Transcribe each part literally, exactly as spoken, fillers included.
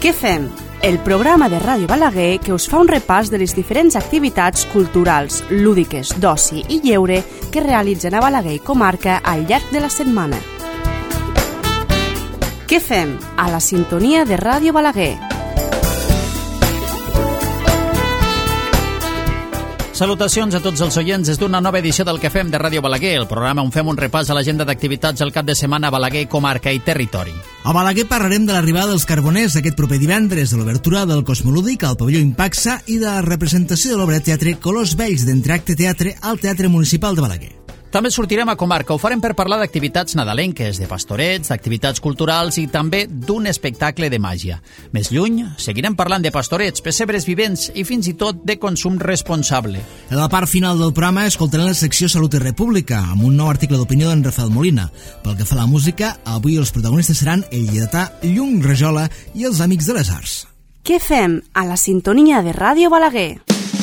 Què fem? El programa de Ràdio Balaguer que us fa un repàs de les diferents activitats culturals, lúdiques, d'oci i lleure que realitzen a Balaguer i comarca al llarg de la setmana. Què fem? A la sintonia de Ràdio Balaguer. Salutacions a tots els oients des d'una nova edició del Què fem de Ràdio Balaguer, el programa on fem un repàs a l'agenda d'activitats al cap de setmana a Balaguer, comarca i territori. A Balaguer parlarem de l'arribada dels Carboners aquest proper divendres, de l'obertura del Cosmolúdic al pavelló Impaxa i de la representació de l'obra de teatre Colors Vells d'Entracte Teatre al Teatre Municipal de Balaguer. També sortirem a comarca, ho farem per parlar d'activitats nadalenques, de pastorets, d'activitats culturals i també d'un espectacle de màgia. Més lluny, seguirem parlant de pastorets, pessebres vivents i fins i tot de consum responsable. A la part final del programa escoltarem la secció Salut i República, amb un nou article d'opinió d'en Rafael Molina. Pel que fa a la música, avui els protagonistes seran el lleidatà Llum Rajola i els Amics de les Arts. Què fem? A la sintonia de Ràdio Balaguer.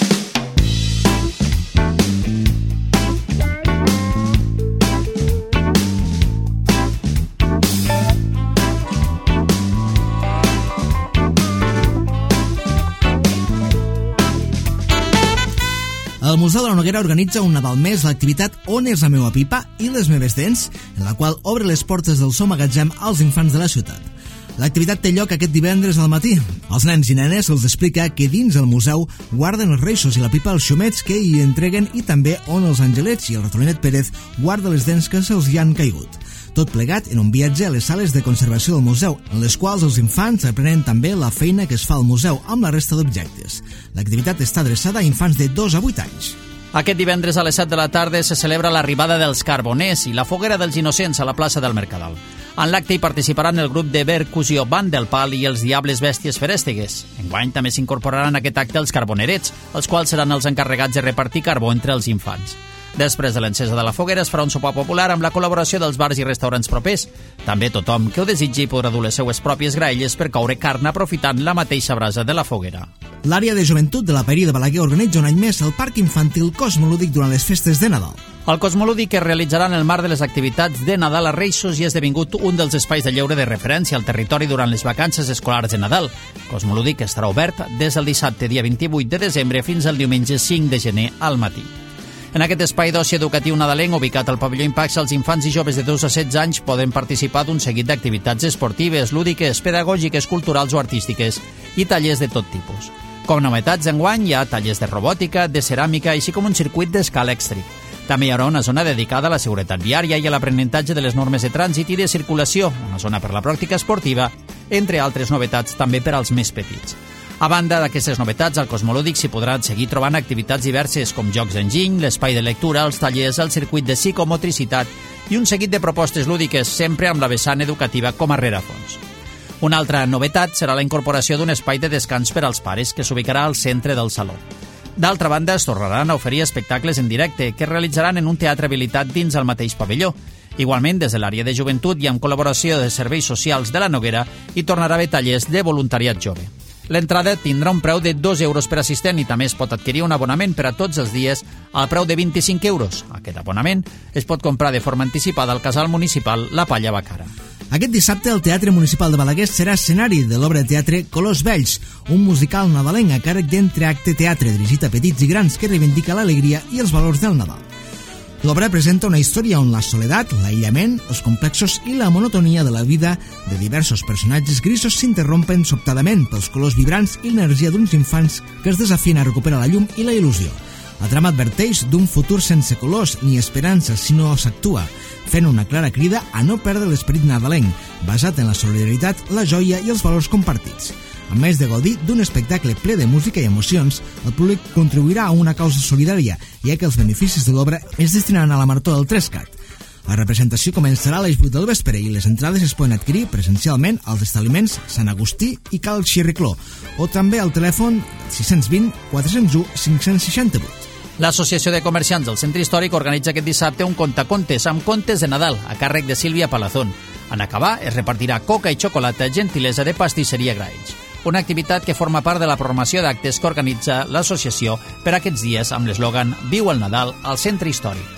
El Museu de la Noguera organitza un Nadal més l'activitat On és la meua pipa i les meves dents, en la qual obre les portes del seu magatzem als infants de la ciutat. L'activitat té lloc aquest divendres al matí. Els nens i nenes se'ls explica que dins el museu guarden els reixos i la pipa als xumets que hi entreguen i també on els Angelets i el Ratolinet Pérez guarda les dents que se'ls hi han caigut. Tot plegat en un viatge a les sales de conservació del museu, en les quals els infants aprenen també la feina que es fa al museu amb la resta d'objectes. L'activitat està adreçada a infants de dos a vuit anys. Aquest divendres a les set de la tarda se celebra l'arribada dels Carboners i la foguera dels Innocents a la plaça del Mercadal. En l'acte hi participaran el grup de percussió Band del Pal i els Diables Bèsties Ferèstegues. Enguany també s'incorporaran a aquest acte els Carbonerets, els quals seran els encarregats de repartir carbó entre els infants. Després de l'encesa de la foguera es farà un sopar popular amb la col·laboració dels bars i restaurants propers. També tothom que ho desitgi podrà dur les seues pròpies graelles per coure carn aprofitant la mateixa brasa de la foguera. L'àrea de joventut de la Paeria de Balaguer organitza un any més el Parc Infantil Cosmolúdic durant les festes de Nadal. El Cosmolúdic es realitzarà en el marc de les activitats de Nadal a Reixos i ha esdevingut un dels espais de lleure de referència al territori durant les vacances escolars de Nadal. Cosmolúdic estarà obert des del dissabte dia vint-i-vuit de desembre fins al diumenge cinc de gener al matí. En aquest espai d'oci educatiu nadalenc ubicat al pavelló Impaxa, els infants i joves de dos a setze anys poden participar d'un seguit d'activitats esportives, lúdiques, pedagògiques, culturals o artístiques i tallers de tot tipus. Com novetats d'enguany hi ha tallers de robòtica, de ceràmica, així com un circuit d'escala extrem. També hi haurà una zona dedicada a la seguretat viària i a l'aprenentatge de les normes de trànsit i de circulació, una zona per la pràctica esportiva, entre altres novetats també per als més petits. A banda d'aquestes novetats, al Cosmolúdic s'hi podran seguir trobant activitats diverses com jocs d'enginy, l'espai de lectura, els tallers, el circuit de psicomotricitat i un seguit de propostes lúdiques, sempre amb la vessant educativa com a rerefons. Una altra novetat serà la incorporació d'un espai de descans per als pares que s'ubicarà al centre del saló. D'altra banda, es tornaran a oferir espectacles en directe que es realitzaran en un teatre habilitat dins el mateix pavelló. Igualment, des de l'àrea de joventut i amb col·laboració de serveis socials de la Noguera hi tornarà a haver tallers de voluntariat jove. L'entrada tindrà un preu de dos euros per assistent i també es pot adquirir un abonament per a tots els dies al preu de vint-i-cinc euros. Aquest abonament es pot comprar de forma anticipada al casal municipal La Palla Bacara. Aquest dissabte el Teatre Municipal de Balaguer serà escenari de l'obra de teatre Colors Vells, un musical nadalenc a càrrec d'Entracte Teatre dirigit a petits i grans que reivindica l'alegria i els valors del Nadal. L'obra presenta una història on la soledat, l'aïllament, els complexos i la monotonia de la vida de diversos personatges grisos s'interrompen sobtadament pels colors vibrants i l'energia d'uns infants que es desafien a recuperar la llum i la il·lusió. La trama adverteix d'un futur sense colors ni esperança si no s'actua, fent una clara crida a no perdre l'esperit nadalenc, basat en la solidaritat, la joia i els valors compartits. A més de gaudir d'un espectacle ple de música i emocions, el públic contribuirà a una causa solidària, ja que els beneficis de l'obra es destinaran a la Marató del Trescat. La representació començarà a les vuit del vespre i les entrades es poden adquirir presencialment als establiments Sant Agustí i Cal Xirricló o també al telèfon sis vint, quatre zero u, cinc sis vuit. L'Associació de Comerciants del Centre Històric organitza aquest dissabte un contacontes amb contes de Nadal a càrrec de Sílvia Palazón. En acabar, es repartirà coca i xocolata, gentilesa de pastisseria Graells. Una activitat que forma part de la programació d'actes que organitza l'associació per aquests dies amb l'eslògan Viu el Nadal al Centre Històric.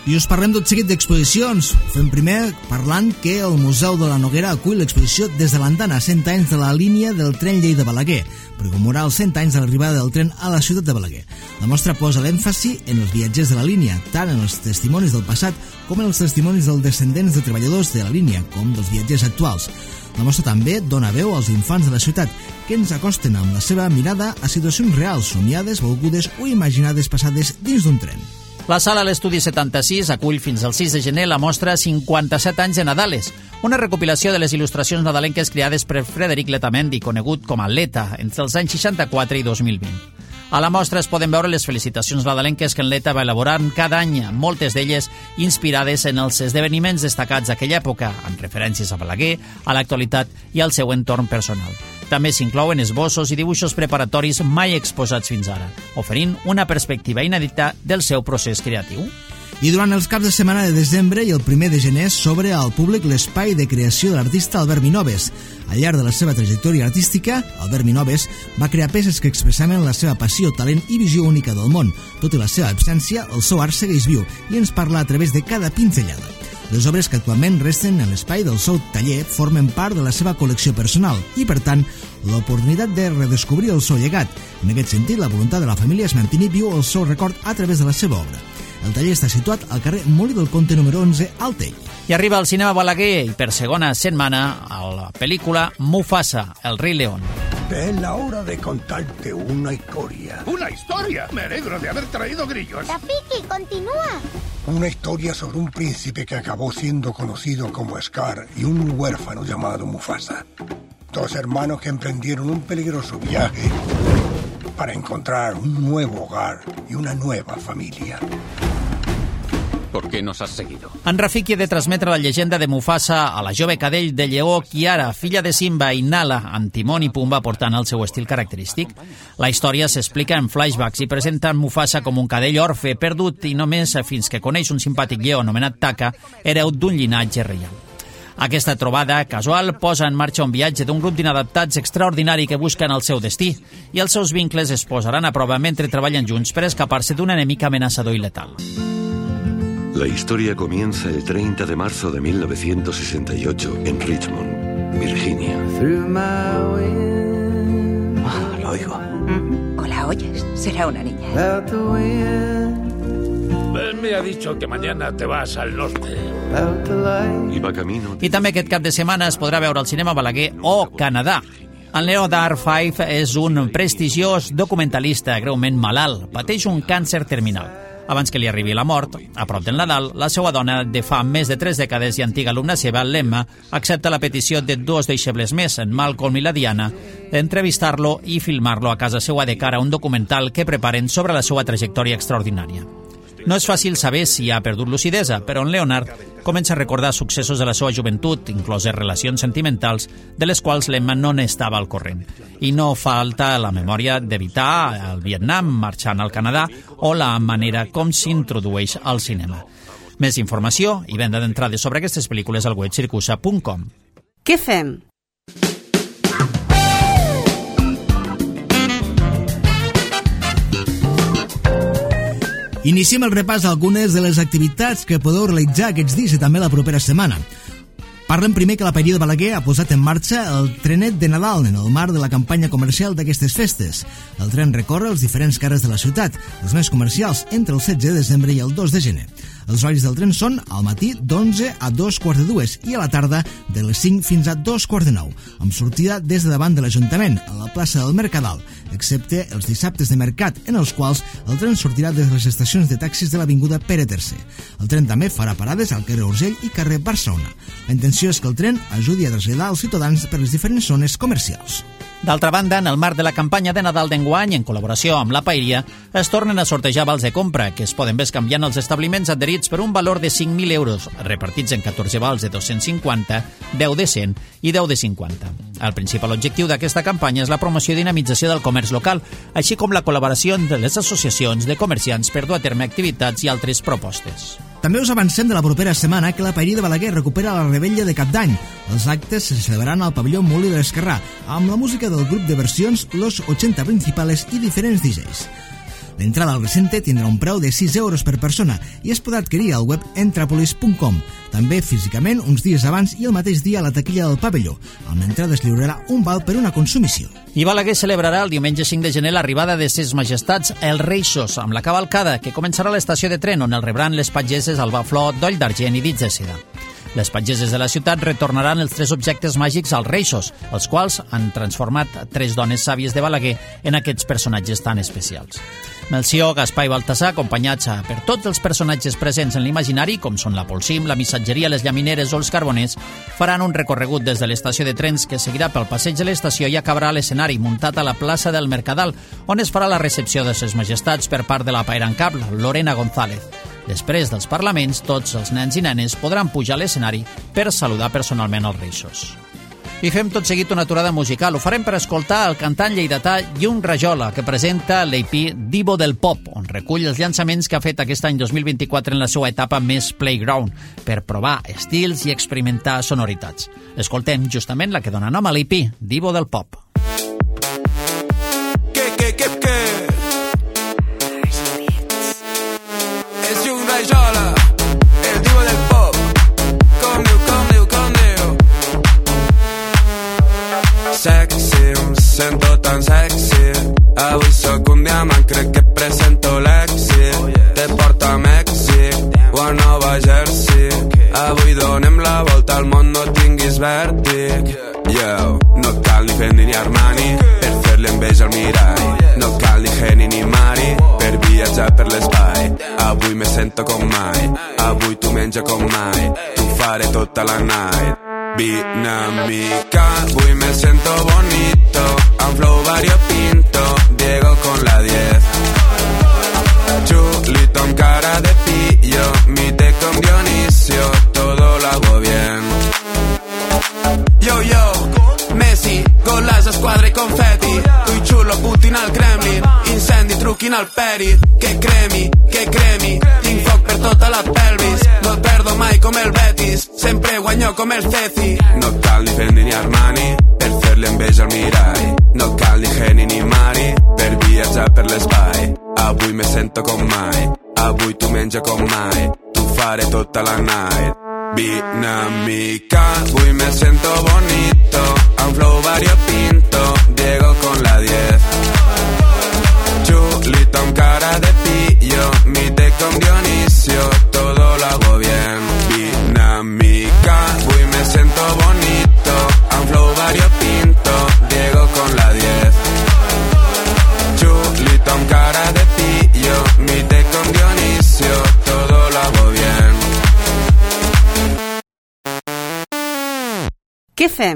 I us parlem tot seguit d'exposicions. Fem primer parlant que el Museu de la Noguera acull l'exposició Des de l'Andana, cent anys de la línia del tren Lleida-Balaguer, per commemorar els cent anys de l'arribada del tren a la ciutat de Balaguer. La mostra posa l'èmfasi en els viatgers de la línia, tant en els testimonis del passat com en els testimonis dels descendents de treballadors de la línia, com dels viatgers actuals. La mostra també dona veu als infants de la ciutat, que ens acosten amb la seva mirada a situacions reals, somiades, volgudes o imaginades passades dins d'un tren. La sala a l'Estudi setanta-sis acull fins al sis de gener la mostra cinquanta-set anys de Nadales, una recopilació de les il·lustracions nadalenques creades per Frederic Letamendi, conegut com a Leta, entre els anys seixanta-quatre i dos mil vint. A la mostra es poden veure les felicitacions nadalenques que en Leta va elaborar cada any, moltes d'elles inspirades en els esdeveniments destacats d'aquella època, amb referències a Balaguer, a l'actualitat i al seu entorn personal. També s'inclouen esbossos i dibuixos preparatoris mai exposats fins ara, oferint una perspectiva inèdita del seu procés creatiu. I durant els caps de setmana de desembre i el primer de gener s'obre al públic l'espai de creació de l'artista Albert Minoves. Al llarg de la seva trajectòria artística, Albert Minoves va crear peces que expressaven la seva passió, talent i visió única del món. Tot i la seva absència, el seu art segueix viu i ens parla a través de cada pinzellada. Les obres que actualment resten en l'espai del seu taller formen part de la seva col·lecció personal i, per tant, l'oportunitat de redescobrir el seu llegat. En aquest sentit, la voluntat de la família és mantenir viu el seu record a través de la seva obra. El taller està situat al carrer Molí del Conte número onze, al Tell. I arriba al cinema Balaguer i per segona setmana a la pel·lícula Mufasa, el rei león. Es la hora de contarte una historia. ¿Una historia? Me alegro de haber traído grillos. Rafiki, continúa. Una historia sobre un príncipe que acabó siendo conocido como Scar y un huérfano llamado Mufasa. Dos hermanos que emprendieron un peligroso viaje para encontrar un nuevo hogar y una nueva familia. ¿Por qué nos has seguido? En Rafiki ha de transmetre la llegenda de Mufasa a la jove cadell de lleó Kiara, filla de Simba i Nala, amb Timon i Pumba portant el seu estil característic. La història s'explica en flashbacks i presenta Mufasa com un cadell orfe, perdut i només fins que coneix un simpàtic lleó anomenat Taka, hereu d'un llinatge reial. Aquesta trobada casual posa en marxa un viatge d'un grup d'inadaptats extraordinari que busquen el seu destí i els seus vincles es posaran a prova mentre treballen junts per escapar-se d'un enemic amenaçador i letal. La historia comienza el treinta de marzo de mil novecientos sesenta y ocho en Richmond, Virginia. Oh, lo oigo. Mm-hmm. ¿O la oyes? Será una niña. Ben me ha dicho que mañana te vas al norte. I va camino... I també aquest cap de setmana es podrà veure al cinema Balaguer o Canadà. En Leo Dar-Fife és un prestigiós documentalista greument malalt. Pateix un càncer terminal. Abans que li arribi la mort, a prop del Nadal, la seva dona, de fa més de tres dècades i antiga alumna seva, l'Emma, accepta la petició de dos deixebles més, en Malcolm i la Diana, d'entrevistar-lo i filmar-lo a casa seva de cara a un documental que preparen sobre la seva trajectòria extraordinària. No és fàcil saber si ha perdut lucidesa, però en Leonard comença a recordar successos de la seva joventut, incloses relacions sentimentals, de les quals l'Emma no n'estava al corrent. I no falta la memòria d'evitar el Vietnam, marxant al Canadà, o la manera com s'introdueix al cinema. Més informació i venda d'entrades sobre aquestes pel·lícules al web circusa punt com. Què fem? Iniciem el repàs d'algunes de les activitats que podeu realitzar aquests dies i també la propera setmana. Parlem primer que la Paeria de Balaguer ha posat en marxa el trenet de Nadal en el marc de la campanya comercial d'aquestes festes. El tren recorre els diferents carrers de la ciutat, els més comercials, entre el setze de desembre i el dos de gener. Els horaris del tren són al matí d'onze a dos quarts de dues i a la tarda de les cinc fins a dos quarts de nou, amb sortida des de davant de l'Ajuntament, a la plaça del Mercadal, excepte els dissabtes de mercat, en els quals el tren sortirà des de les estacions de taxis de l'avinguda Pere tercer. El tren també farà parades al carrer Urgell i carrer Barcelona. La intenció és que el tren ajudi a traslladar els ciutadans per les diferents zones comercials. D'altra banda, en el marc de la campanya de Nadal d'enguany, en col·laboració amb la Paeria, es tornen a sortejar vals de compra, que es poden bescanviar en els establiments adherits per un valor de cinc mil euros, repartits en catorze vals de dos-cents cinquanta, deu de cent i deu de cinquanta. El principal objectiu d'aquesta campanya és la promoció i dinamització del comerç local, així com la col·laboració entre les associacions de comerciants per dur a terme activitats i altres propostes. També us avancem de la propera setmana que la Paeria de Balaguer recupera la rebella de Cap d'Any. Els actes se celebraran al pavelló Molí de l'Esquerrà, amb la música del grup de versions Los ochenta Principales i diferents D Js. L'entrada al recinte tindrà un preu de sis euros per persona i es podrà adquirir al web entrapolis punt com, també físicament uns dies abans i el mateix dia a la taquilla del pavelló. Amb l'entrada es lliurarà un val per una consumició. I Balaguer celebrarà el diumenge cinc de gener l'arribada de ses majestats els Reixos, amb la cavalcada, que començarà a l'estació de tren, on el rebran les pageses Alba Flor, Doll d'Argent i Dits de Seda. Les pageses de la ciutat retornaran els tres objectes màgics als Reixos, els quals han transformat tres dones sàvies de Balaguer en aquests personatges tan especials. Melcior, Gaspar i Baltasar, acompanyats per tots els personatges presents en l'imaginari, com són la Polsim, la missatgeria, les llamineres o els carboners, faran un recorregut des de l'estació de trens que seguirà pel passeig de l'estació i acabarà a l'escenari muntat a la plaça del Mercadal, on es farà la recepció de ses majestats per part de la paera en cap, Lorena González. Després dels parlaments, tots els nens i nenes podran pujar a l'escenari per saludar personalment els Reixos. I fem tot seguit una aturada musical. Ho farem per escoltar el cantant lleidatà Llum Rajola, que presenta l'E P Divo del Pop, on recull els llançaments que ha fet aquest any dos mil vint-i-quatre en la seva etapa més playground, per provar estils i experimentar sonoritats. Escoltem justament la que dona nom a l'E P, Divo del Pop. ¿Qué, qué, qué, qué? Es Llum Rajola, el divo del pop. Com diu, com diu, com diu. Sexy, em sento tan sexy. Avui sóc un diamant, crec que presento l'èxit. Te porto a Mèxic o a Nova Jersey. Avui donem la volta al món, no tinguis vèrtic. Yo, no cal ni Fendi ni Armani per fer-li enveja al mirall. No cal ni Geni ni Mari per viatjar per l'espai. Avui me sento com mai, avui tu menja com mai. Tu faré tota la night. Vine amica, avui me siento bonito. Amb flow variopinto, Diego con la diez. Chulito amb cara de pillo, mite con Dionisio, todo lo hago bien. Yo yo, Messi, golaç, esquadra i confeti. Tu i xulo, Putin al Kremlin, incendi, truquin al perit. Que cremi, que cremi, tinc foc per tota la pelvis. No perdo mai com el Betis, sempre guanyo com el Ceci. No cal ni Fendi ni Armani per fer-li enveja al mirall. No cal ni Geni ni Mari per viatjar per l'espai. Avui me sento com mai, avui tu menja com mai. Tu faré tota la night. Vine amica, avui me siento bonito. Amb flow variopinto, Diego con la diez. Chulito amb cara de pillo, mite con Dionisio, todo lo hago bien. Vine amica, avui me siento bonito. Amb flow variopinto, Diego con la diez. Chulito amb cara de pillo, mite con Dionisio, todo lo hago bien. Què fem?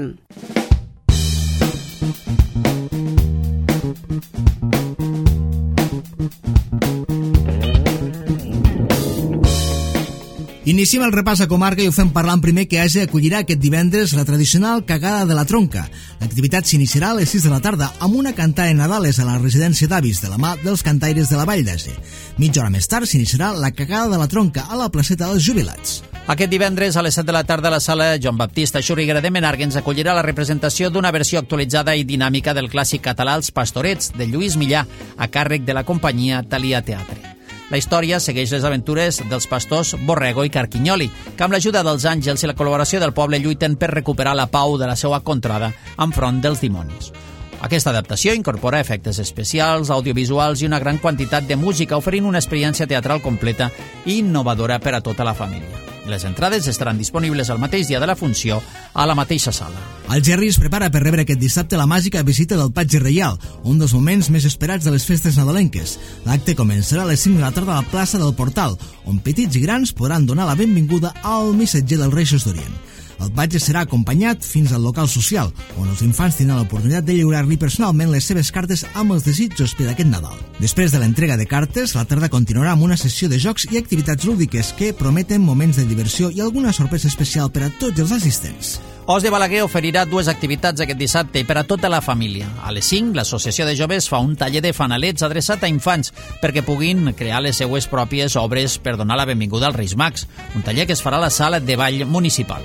Iniciem el repàs a comarca i ho fem parlant primer que Ase acollirà aquest divendres la tradicional cagada de la tronca. L'activitat s'iniciarà a les sis de la tarda amb una cantada de Nadales a la residència d'avis de la mà dels cantaires de la Vall d'Ase. Mitja hora més tard s'iniciarà la cagada de la tronca a la placeta dels jubilats. Aquest divendres a les set de la tarda la sala Joan Baptista Xuriguera de Menàrguens acollirà la representació d'una versió actualitzada i dinàmica del clàssic català Els Pastorets de Lluís Millà a càrrec de la companyia Thalia Teatre. La història segueix les aventures dels pastors Borrego i Carquinyoli, que amb l'ajuda dels àngels i la col·laboració del poble lluiten per recuperar la pau de la seva contrada enfront dels dimonis. Aquesta adaptació incorpora efectes especials, audiovisuals i una gran quantitat de música, oferint una experiència teatral completa i innovadora per a tota la família. Les entrades estaran disponibles el mateix dia de la funció a la mateixa sala. El Gerri es prepara per rebre aquest dissabte la màgica visita del Patge Reial, un dels moments més esperats de les festes nadalenques. L'acte començarà a les cinc de la tarda a la plaça del Portal, on petits i grans podran donar la benvinguda al missatger dels Reixos d'Orient. El patge serà acompanyat fins al local social, on els infants tindran l'oportunitat de lliurar-li personalment les seves cartes amb els desitjos per aquest Nadal. Després de l'entrega de cartes, la tarda continuarà amb una sessió de jocs i activitats lúdiques que prometen moments de diversió i alguna sorpresa especial per a tots els assistents. Os de Balaguer oferirà dues activitats aquest dissabte per a tota la família. A les cinc, l'Associació de Joves fa un taller de fanalets adreçat a infants perquè puguin crear les seues pròpies obres per donar la benvinguda als Reis Mags, un taller que es farà a la sala de ball municipal.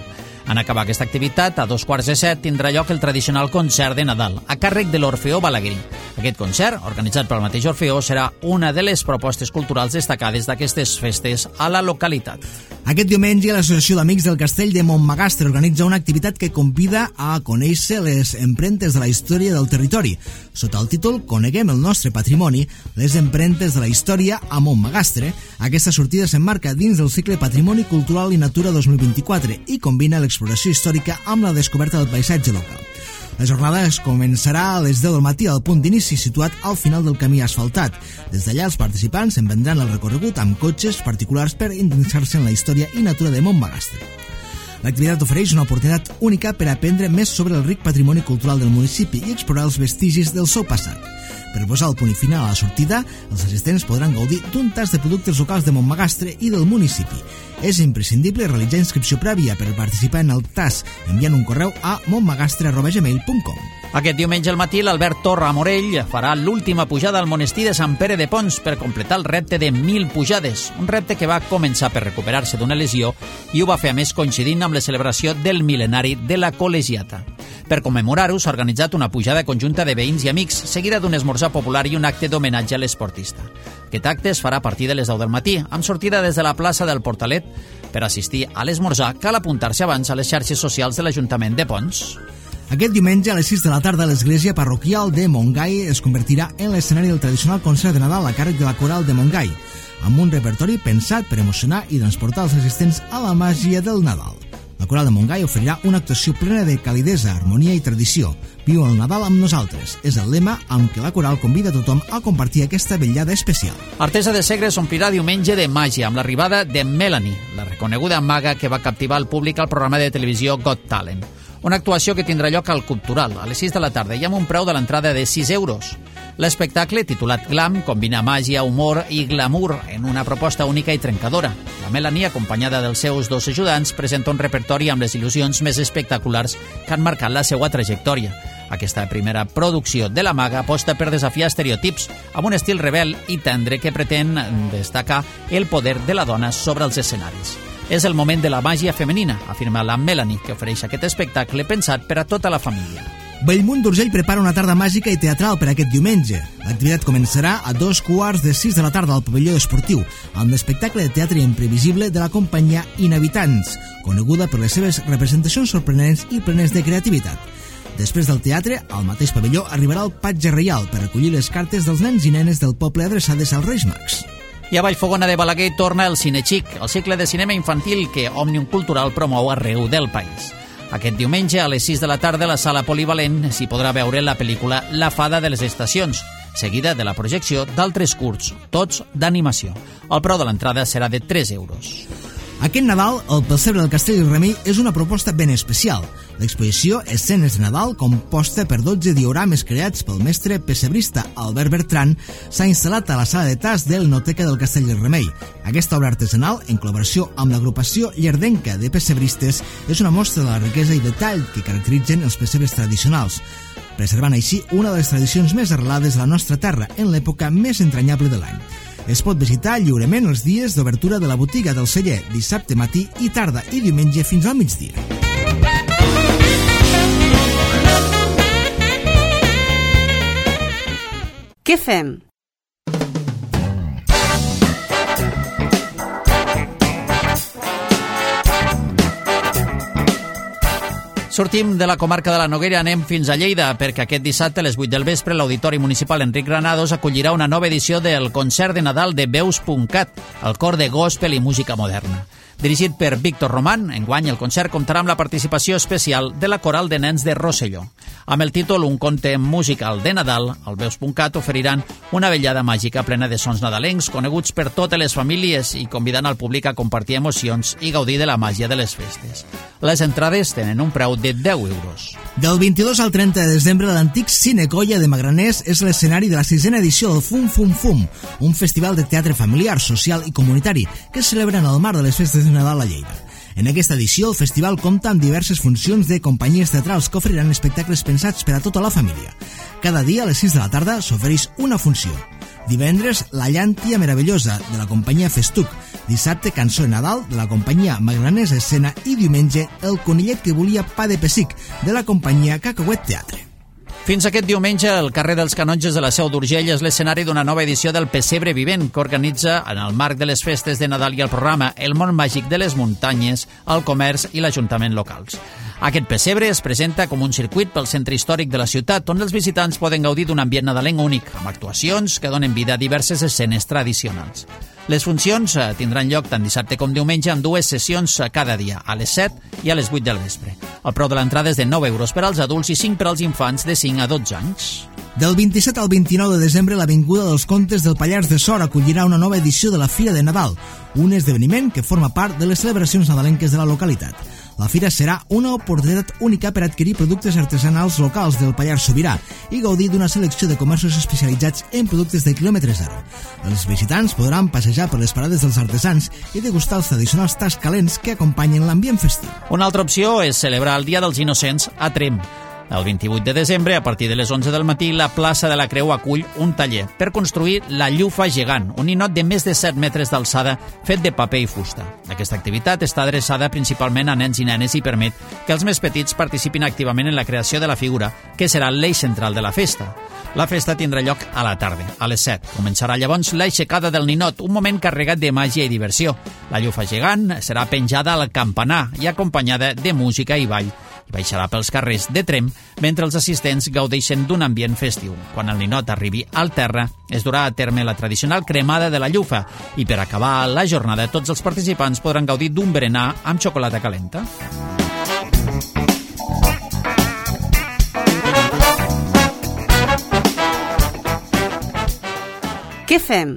En acabar aquesta activitat, a dos quarts de set tindrà lloc el tradicional concert de Nadal, a càrrec de l'Orfeó Balaguer. Aquest concert, organitzat pel mateix Orfeó, serà una de les propostes culturals destacades d'aquestes festes a la localitat. Aquest diumenge, l'Associació d'Amics del Castell de Montmagastre organitza una activitat que convida a conèixer les empremtes de la història del territori. Sota el títol Coneguem el nostre patrimoni, les empremtes de la història a Montmagastre, aquesta sortida s'emmarca dins del cicle Patrimoni Cultural i Natura dos mil vint-i-quatre i combina l'exploració històrica amb la descoberta del paisatge local. La jornada es començarà a les deu del matí al punt d'inici situat al final del camí asfaltat. Des d'allà els participants emprendran el recorregut amb cotxes particulars per endinsar-se en la història i natura de Montmagastre. L'activitat ofereix una oportunitat única per aprendre més sobre el ric patrimoni cultural del municipi i explorar els vestigis del seu passat. Per posar el punt i final a la sortida, els assistents podran gaudir d'un tas de productes locals de Montmagastre i del municipi. És imprescindible realitzar inscripció prèvia per participar en el tas enviant un correu a montmagastre arroba gmail punt com. Aquest diumenge al matí, l'Albert Torra a Morell farà l'última pujada al monestir de Sant Pere de Pons per completar el repte de mil pujades, un repte que va començar per recuperar-se d'una lesió i ho va fer a més coincidint amb la celebració del mil·lenari de la col·legiata. Per commemorar-ho, s'ha organitzat una pujada conjunta de veïns i amics, seguida d'un esmorzar popular i un acte d'homenatge a l'esportista. Aquest acte es farà a partir de les deu del matí, amb sortida des de la plaça del Portalet. Per assistir a l'esmorzar, cal apuntar-se abans a les xarxes socials de l'Ajuntament de Pons. Aquest diumenge a les sis de la tarda l'església parroquial de Montgai es convertirà en l'escenari del tradicional concert de Nadal a càrrec de la coral de Montgai, amb un repertori pensat per emocionar i transportar els assistents a la màgia del Nadal. La coral de Montgai oferirà una actuació plena de calidesa, harmonia i tradició. Viu el Nadal amb nosaltres. És el lema amb què la coral convida a tothom a compartir aquesta vetllada especial. Artesa de Segre s'omplirà diumenge de màgia amb l'arribada de Melanie, la reconeguda maga que va captivar el públic al programa de televisió Got Talent. Una actuació que tindrà lloc al Cultural a les sis de la tarda i amb un preu de l'entrada de sis euros. L'espectacle, titulat Glam, combina màgia, humor i glamour en una proposta única i trencadora. La Melanie, acompanyada dels seus dos ajudants, presenta un repertori amb les il·lusions més espectaculars que han marcat la seva trajectòria. Aquesta primera producció de la maga aposta per desafiar estereotips amb un estil rebel i tendre que pretén destacar el poder de la dona sobre els escenaris. És el moment de la màgia femenina, afirma la Melanie, que ofereix aquest espectacle pensat per a tota la família. Bellmunt d'Urgell prepara una tarda màgica i teatral per aquest diumenge. L'activitat començarà a dos quarts de sis de la tarda al pavelló esportiu, amb l'espectacle de teatre imprevisible de la companyia Inhabitants, coneguda per les seves representacions sorprenents i plenes de creativitat. Després del teatre, al mateix pavelló arribarà el Patge Reial per recollir les cartes dels nens i nenes del poble adreçades als Reis Mags. I a Vallfogona de Balaguer torna el Cine Xic, el cicle de cinema infantil que Òmnium Cultural promou arreu del país. Aquest diumenge, a les sis de la tarda, a la sala polivalent s'hi podrà veure la pel·lícula La fada de les estacions, seguida de la projecció d'altres curts, tots d'animació. El preu de l'entrada serà de tres euros. Aquest Nadal, el Pessebre del Castell i Remei és una proposta ben especial. L'exposició Escenes de Nadal, composta per dotze diorames creats pel mestre pessebrista Albert Bertran, s'ha instal·lat a la sala de tas de l'Enoteca del Castell i Remei. Aquesta obra artesanal, en col·laboració amb l'agrupació llerdenca de pessebristes, és una mostra de la riquesa i detall que caracteritzen els pessebres tradicionals, preservant així una de les tradicions més arrelades a la nostra terra en l'època més entranyable de l'any. Es pot visitar lliurement els dies d'obertura de la botiga del celler, dissabte matí i tarda i diumenge fins al migdia. Què fem? Sortim de la comarca de la Noguera, anem fins a Lleida, perquè aquest dissabte a les vuit del vespre l'Auditori Municipal Enric Granados acollirà una nova edició del concert de Nadal de Veus punt cat, el cor de gospel i música moderna. Dirigit per Víctor Román, enguany el concert comptarà amb la participació especial de la Coral de Nens de Rosselló. Amb el títol Un conte musical de Nadal, al Veus punt cat oferiran una vetllada màgica plena de sons nadalencs coneguts per totes les famílies i convidant al públic a compartir emocions i gaudir de la màgia de les festes. Les entrades tenen un preu de deu euros. Del vint-i-dos al trenta de desembre, l'antic Cine Colla de Magraners és l'escenari de la sisena edició del Fum Fum Fum, un festival de teatre familiar, social i comunitari que es celebra en el marc de les festes de Nadal a Lleida. En aquesta edició, el festival compta amb diverses funcions de companyies teatrals que oferiran espectacles pensats per a tota la família. Cada dia a les sis de la tarda s'ofereix una funció. Divendres, La llàntia meravellosa, de la companyia Festuc, Dissabte, cançó de Nadal de la companyia magranesa Escena i diumenge, El conillet que volia pa de pessic de la companyia Cacauet Teatre. Fins aquest diumenge, el carrer dels Canonges de la Seu d'Urgell és l'escenari d'una nova edició del Pessebre Vivent, que organitza, en el marc de les festes de Nadal i el programa El món màgic de les muntanyes, el comerç i l'Ajuntament locals. Aquest pessebre es presenta com un circuit pel centre històric de la ciutat, on els visitants poden gaudir d'un ambient nadalenc únic, amb actuacions que donen vida a diverses escenes tradicionals. Les funcions tindran lloc tant dissabte com diumenge amb dues sessions cada dia, a les set i a les vuit del vespre. El preu de l'entrada és de nou euros per als adults i cinc per als infants de cinc a dotze anys. Del vint-i-set al vint-i-nou de desembre, l'Avinguda dels Contes del Pallars de Sort acollirà una nova edició de la Fira de Nadal, un esdeveniment que forma part de les celebracions nadalenques de la localitat. La fira serà una oportunitat única per adquirir productes artesanals locals del Pallars Sobirà i gaudir d'una selecció de comerços especialitzats en productes de quilòmetre zero. Els visitants podran passejar per les parades dels artesans i degustar els tradicionals tas calents que acompanyen l'ambient festiu. Una altra opció és celebrar el Dia dels Innocents a Tremp. El vint-i-vuit de desembre, a partir de les onze del matí, la plaça de la Creu acull un taller per construir la Llufa Gegant, un ninot de més de set metres d'alçada fet de paper i fusta. Aquesta activitat està adreçada principalment a nens i nenes i permet que els més petits participin activament en la creació de la figura, que serà l'eix central de la festa. La festa tindrà lloc a la tarda, a les set. Començarà llavors l'aixecada del ninot, un moment carregat de màgia i diversió. La Llufa Gegant serà penjada al campanar i acompanyada de música i ball. I baixarà pels carrers de Tremp mentre els assistents gaudeixen d'un ambient festiu. Quan el ninot arribi al terra, es durà a terme la tradicional cremada de la llufa i per acabar la jornada tots els participants podran gaudir d'un berenar amb xocolata calenta. Què fem?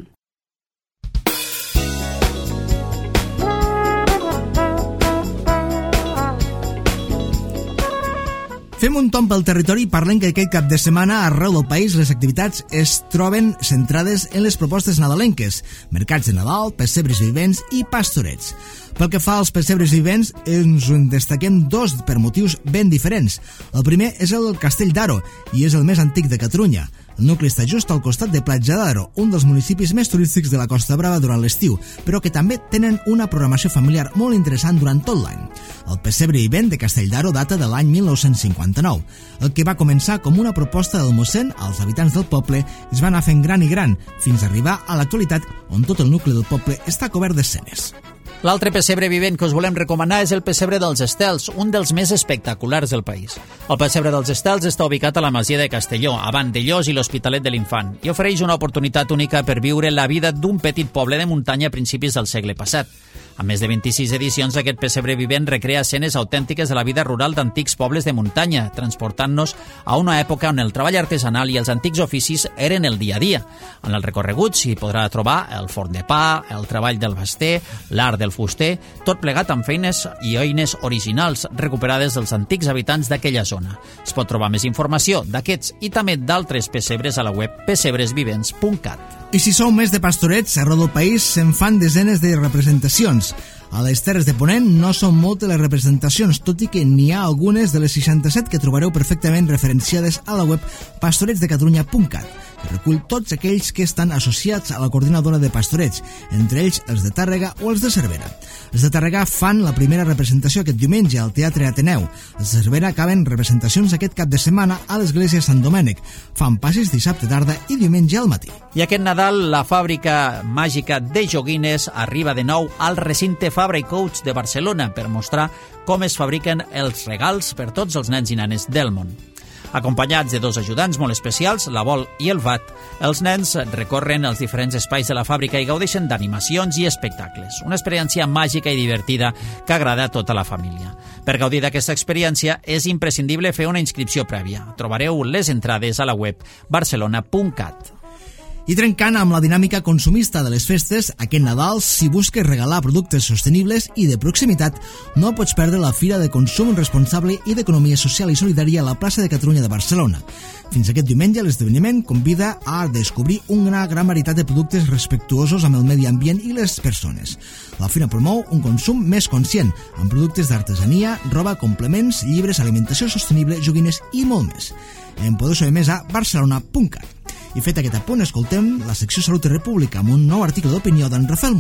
Fem un tomb pel territori i parlem que aquest cap de setmana arreu del país les activitats es troben centrades en les propostes nadalenques, mercats de Nadal, pessebres vivents i pastorets. Pel que fa als pessebres vivents, ens en destaquem dos per motius ben diferents. El primer és el Castell d'Aro i és el més antic de Catalunya. El nucli està just al costat de Platja d'Aro, un dels municipis més turístics de la Costa Brava durant l'estiu, però que també tenen una programació familiar molt interessant durant tot l'any. El pessebre vivent de Castell d'Aro data de l'any mil nou-cents cinquanta-nou. El que va començar com una proposta del mossèn als habitants del poble es va anar fent gran i gran, fins a arribar a l'actualitat on tot el nucli del poble està cobert d'escenes. L'altre pessebre vivent que us volem recomanar és el pessebre dels Estels, un dels més espectaculars del país. El pessebre dels Estels està ubicat a la masia de Castelló, a Vandellós i l'Hospitalet de l'Infant, i ofereix una oportunitat única per viure la vida d'un petit poble de muntanya a principis del segle passat. A més de vint-i-sis edicions, aquest pessebre vivent recrea escenes autèntiques de la vida rural d'antics pobles de muntanya, transportant-nos a una època on el treball artesanal i els antics oficis eren el dia a dia. En el recorregut s'hi podrà trobar el forn de pa, el treball del baster, l'art del fuster, tot plegat amb feines i eines originals recuperades dels antics habitants d'aquella zona. Es pot trobar més informació d'aquests i també d'altres pessebres a la web pessebres vivents punt cat. I si sou més de pastorets, arreu del país se'n fan desenes de representacions. A les Terres de Ponent no són moltes les representacions, tot i que n'hi ha algunes de les seixanta-set que trobareu perfectament referenciades a la web pastorets de catalunya punt cat, que recull tots aquells que estan associats a la coordinadora de pastorets, entre ells els de Tàrrega o els de Cervera. Els de Tàrrega fan la primera representació aquest diumenge al Teatre Ateneu. Els de Cervera acaben representacions aquest cap de setmana a l'església Sant Domènec. Fan passes dissabte tarda i diumenge al matí. I aquest Nadal, la fàbrica màgica de joguines arriba de nou al recinte Fabra i Coats de Barcelona per mostrar com es fabriquen els regals per tots els nens i nenes del món. Acompanyats de dos ajudants molt especials, la Vol i el Vat, els nens recorren els diferents espais de la fàbrica i gaudeixen d'animacions i espectacles. Una experiència màgica i divertida que agrada a tota la família. Per gaudir d'aquesta experiència és imprescindible fer una inscripció prèvia. Trobareu les entrades a la web barcelona punt cat. I trencant amb la dinàmica consumista de les festes, aquest Nadal, si busques regalar productes sostenibles i de proximitat, no pots perdre la Fira de Consum Responsable i d'Economia Social i Solidària a la plaça de Catalunya de Barcelona. Fins aquest diumenge, l'esdeveniment convida a descobrir una gran varietat de productes respectuosos amb el medi ambient i les persones. La fira promou un consum més conscient, amb productes d'artesania, roba, complements, llibres, alimentació sostenible, joguines i molt més. En podeu saber més a barcelona punt cat. I fet aquest apunt, escoltem la secció Salut i República amb un nou article d'opinió d'en Rafael Molina.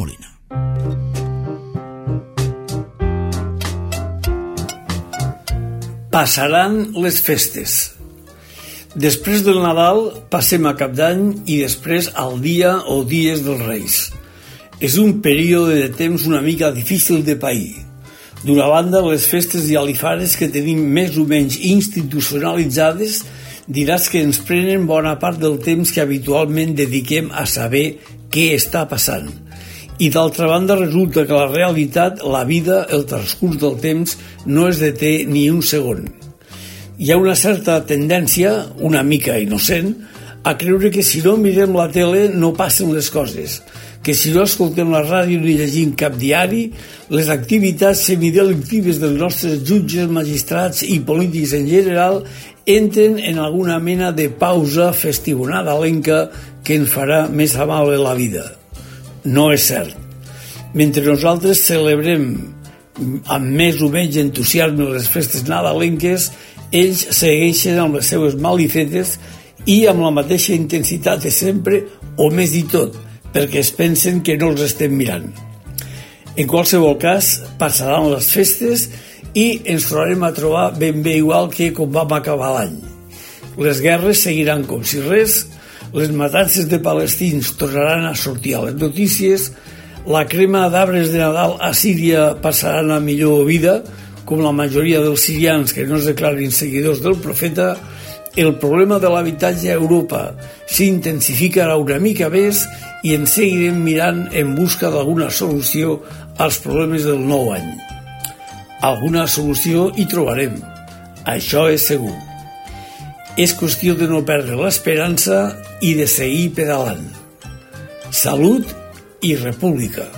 Passaran les festes. Després del Nadal passem a Cap d'Any i després al dia o dies dels Reis. És un període de temps una mica difícil de pair. D'una banda, les festes i alifares que tenim més o menys institucionalitzades diràs que ens prenen bona part del temps que habitualment dediquem a saber què està passant. I d'altra banda resulta que la realitat, la vida, el transcurs del temps no es deté ni un segon. Hi ha una certa tendència, una mica innocent, a creure que si no mirem la tele no passen les coses, que si no escoltem la ràdio ni llegim cap diari, les activitats semidelictives dels nostres jutges, magistrats i polítics en general entren en alguna mena de pausa festivo-nadalenca que ens farà més amable la vida. No és cert. Mentre nosaltres celebrem amb més o menys entusiasme les festes nadalenques, ells segueixen amb les seues malifetes i amb la mateixa intensitat de sempre, o més i tot, perquè es pensen que no els estem mirant. En qualsevol cas, passaran les festes i ens trobarem a trobar ben bé igual que com vam acabar l'any. Les guerres seguiran com si res, les matances de palestins tornaran a sortir a les notícies, la crema d'arbres de Nadal a Síria passaran a millor vida, com la majoria dels sirians que no es declarin seguidors del profeta, el problema de l'habitatge a Europa s'intensificarà una mica més i ens seguirem mirant en busca d'alguna solució als problemes del nou any. Alguna solució hi trobarem, això és segur. És qüestió de no perdre l'esperança i de seguir pedalant. Salut i república.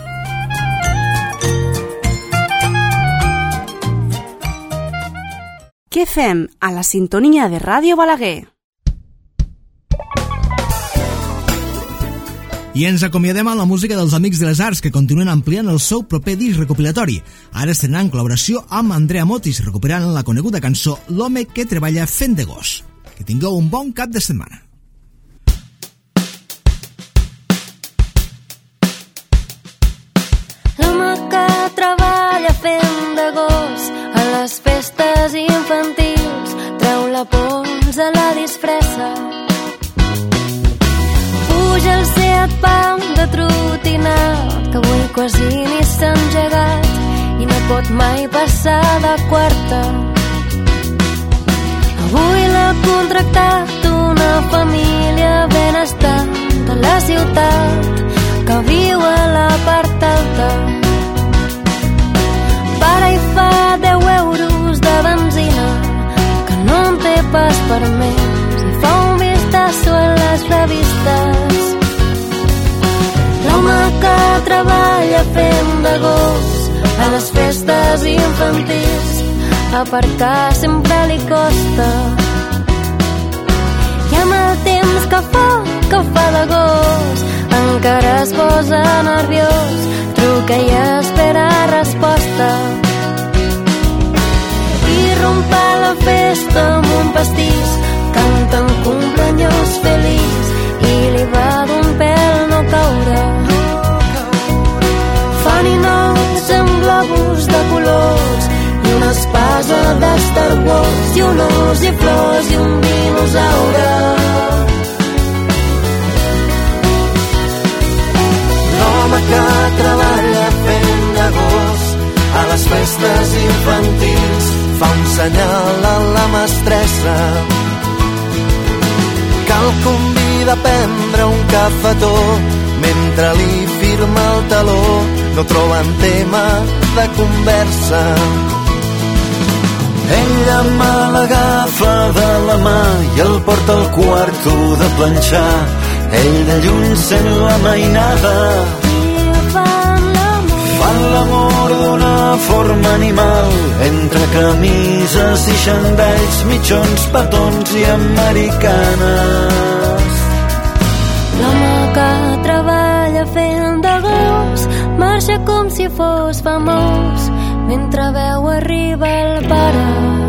Què fem a la sintonia de Ràdio Balaguer? I ens acomiadem amb la música dels Amics de les Arts, que continuen ampliant el seu proper disc recopilatori. Ara estan en col·laboració amb Andrea Motis, recuperant la coneguda cançó L'home que treballa fent de gos. Que tingueu un bon cap de setmana. L'home que treballa fent de gos a les festes infantils treu la pols a la disfressa. Puja el Seat Pam de trotinat que avui quasi ni s'ha engegat i no pot mai passar de quarta. Avui l'ha contractat una família benestant de la ciutat que viu a la part alta. Para i fa deu euros de benzina que no en té pas per més i fa un vistazo en les revistes. L'home que treballa fent de gos a les festes infantils aparcar sempre li costa i amb el temps que fa, que fa de gos encara es posa nerviós, truca i espera resposta i rompa la festa amb un pastís, canten cumpleaños feliç i li va d'un pèl no caure. Fan ninots amb globus de colors i una espasa de Star Wars i un os i flors i un dinosaure. L'home que treballa fent de gos a les festes infantils fa un senyal a la mestressa que el convida a prendre un cafetó mentre li firma el taló. No troben tema de conversa. Ella me l'agafa de la mà i el porta al quarto de planxar. Ell de lluny sent la mainada. Fan l'amor d'una forma animal entre camises i xandalls, mitjons, petons i americanes. L'home que treballa fent de gos marxa com si fos famós mentre veu arriba el pare.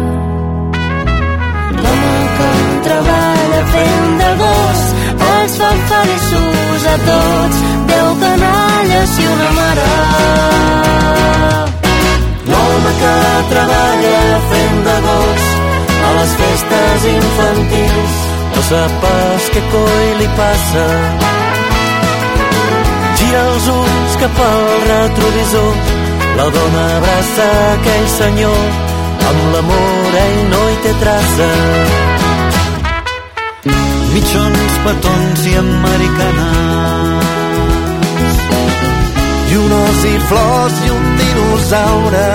L'home que treballa fent de gos els fa feliços a tots. Deu canalla deixi una mare. L'home que treballa fent de gos a les festes infantils no sap pas què coi li passa. Gira els ulls cap al retrovisor, la dona abraça aquell senyor, amb l'amor ell no hi té traça. Mitjons, petons i americanes, i un os i flors i un dinosaure.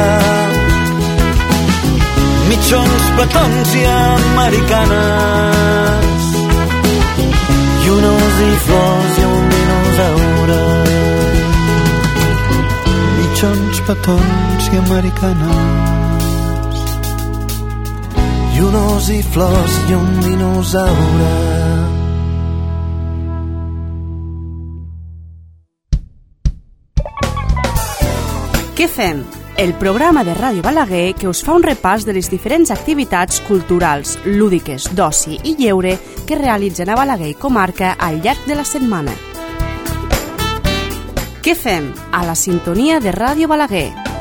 Mitjons, petons i americanes, i un os i flors i un dinosaure. Mitjons, petons i americanes, i un os i flors i un dinosaure. Què fem? El programa de Ràdio Balaguer que us fa un repàs de les diferents activitats culturals, lúdiques, d'oci i lleure que realitzen a Balaguer i comarca al llarg de la setmana. Què fem? A la sintonia de Ràdio Balaguer.